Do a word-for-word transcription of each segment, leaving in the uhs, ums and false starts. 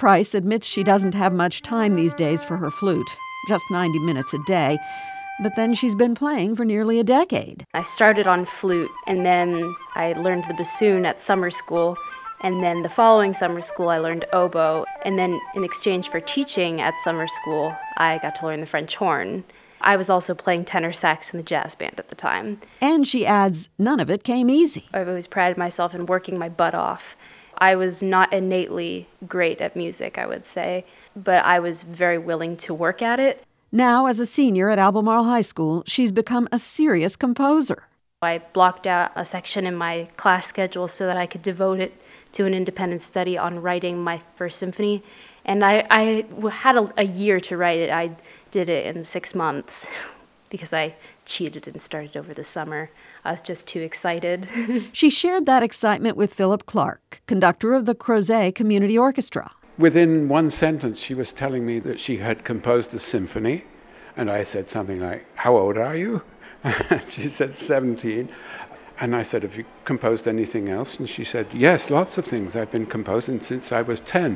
Price admits she doesn't have much time these days for her flute, just ninety minutes a day. But then she's been playing for nearly a decade. I started on flute, and then I learned the bassoon at summer school. And then the following summer school, I learned oboe. And then in exchange for teaching at summer school, I got to learn the French horn. I was also playing tenor sax in the jazz band at the time. And she adds, none of it came easy. I've always prided myself in working my butt off. I was not innately great at music, I would say, but I was very willing to work at it. Now, as a senior at Albemarle High School, she's become a serious composer. I blocked out a section in my class schedule so that I could devote it to an independent study on writing my first symphony. And I, I had a, a year to write it. I did it in six months because I cheated and started over the summer. I was just too excited. She shared that excitement with Philip Clark, conductor of the Crozet Community Orchestra. Within one sentence, she was telling me that she had composed a symphony. And I said something like, how old are you? She said seventeen. And I said, have you composed anything else? And she said, yes, lots of things. I've been composing since I was ten.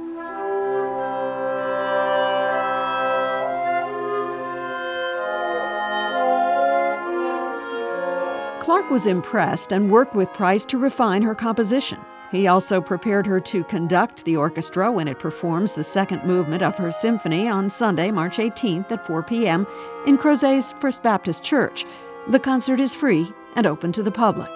Clark was impressed and worked with Price to refine her composition. He also prepared her to conduct the orchestra when it performs the second movement of her symphony on Sunday, March eighteenth at four p.m. in Crozet's First Baptist Church. The concert is free and open to the public.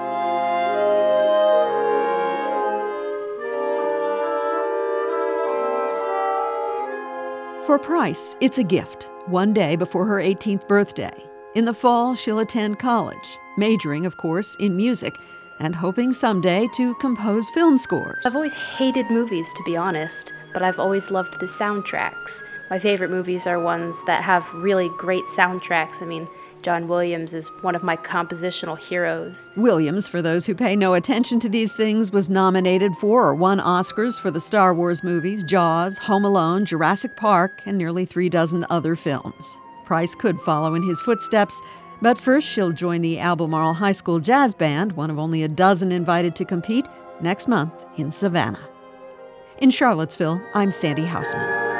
For Price, it's a gift, one day before her eighteenth birthday. In the fall, she'll attend college, majoring, of course, in music, and hoping someday to compose film scores. I've always hated movies, to be honest, but I've always loved the soundtracks. My favorite movies are ones that have really great soundtracks. I mean, John Williams is one of my compositional heroes. Williams, for those who pay no attention to these things, was nominated for or won Oscars for the Star Wars movies, Jaws, Home Alone, Jurassic Park, and nearly three dozen other films. Price could follow in his footsteps, but first she'll join the Albemarle High School Jazz Band, one of only a dozen invited to compete, next month in Savannah. In Charlottesville, I'm Sandy Hausman.